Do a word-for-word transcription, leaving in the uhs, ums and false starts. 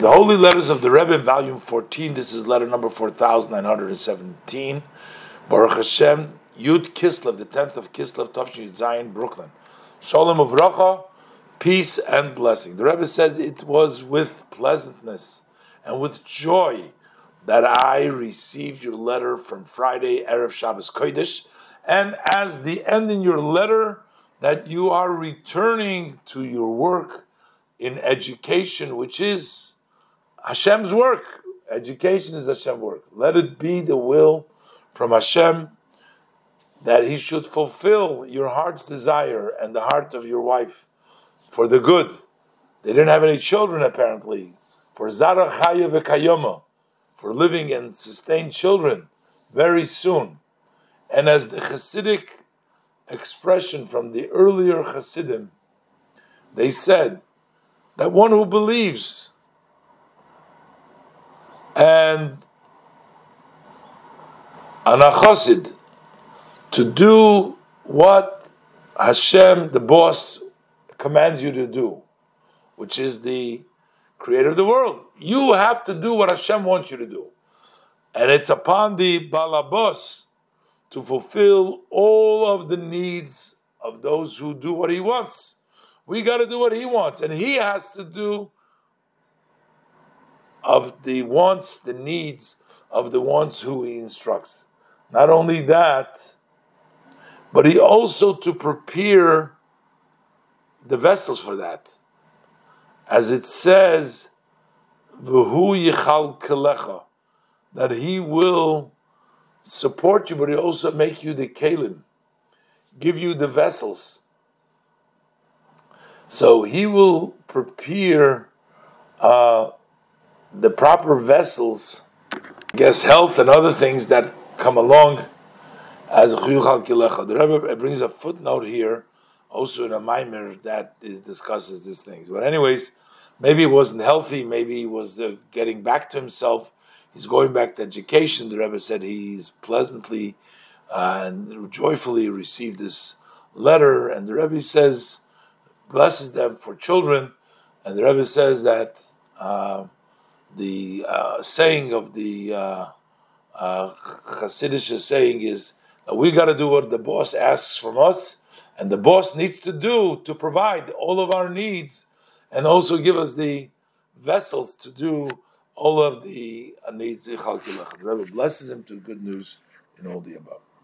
The Holy Letters of the Rebbe, Volume fourteen. This is letter number four thousand nine hundred seventeen. Baruch Hashem, Yud Kislev, the tenth of Kislev, Tafshin Yud Zayin, Brooklyn. Shalom Uvracha, peace and blessing. The Rebbe says, it was with pleasantness and with joy that I received your letter from Friday, Erev Shabbos Kodesh, and as the end in your letter, that you are returning to your work in education, which is Hashem's work. Education is Hashem's work. Let it be the will from Hashem that He should fulfill your heart's desire and the heart of your wife for the good. They didn't have any children apparently. For Zara Chaya V'Kayoma, for living and sustain children very soon. And as the Hasidic expression from the earlier Hasidim, they said that one who believes and an achosid to do what Hashem, the boss, commands you to do, which is the creator of the world. You have to do what Hashem wants you to do. And it's upon the balabos to fulfill all of the needs of those who do what he wants. We got to do what he wants, and he has to do of the wants, the needs of the ones who he instructs. Not only that, but he also to prepare the vessels for that. As it says, V'hu yichal kelecha, that he will support you, but he also make you the kelim, give you the vessels. So he will prepare uh, the proper vessels, I guess health and other things that come along as a Chuyuchal Kilecha. The Rebbe brings a footnote here, also in a Maimer that is, discusses these things. But anyways, maybe he wasn't healthy, maybe he was uh, getting back to himself, he's going back to education. The Rebbe said he's pleasantly uh, and joyfully received this letter, and the Rebbe says, blesses them for children, and the Rebbe says that uh, the uh, saying of the uh, uh, Hasidic saying is that we got to do what the boss asks from us, and the boss needs to do to provide all of our needs, and also give us the vessels to do all of the needs. The Rebbe blesses him to good news in all the above.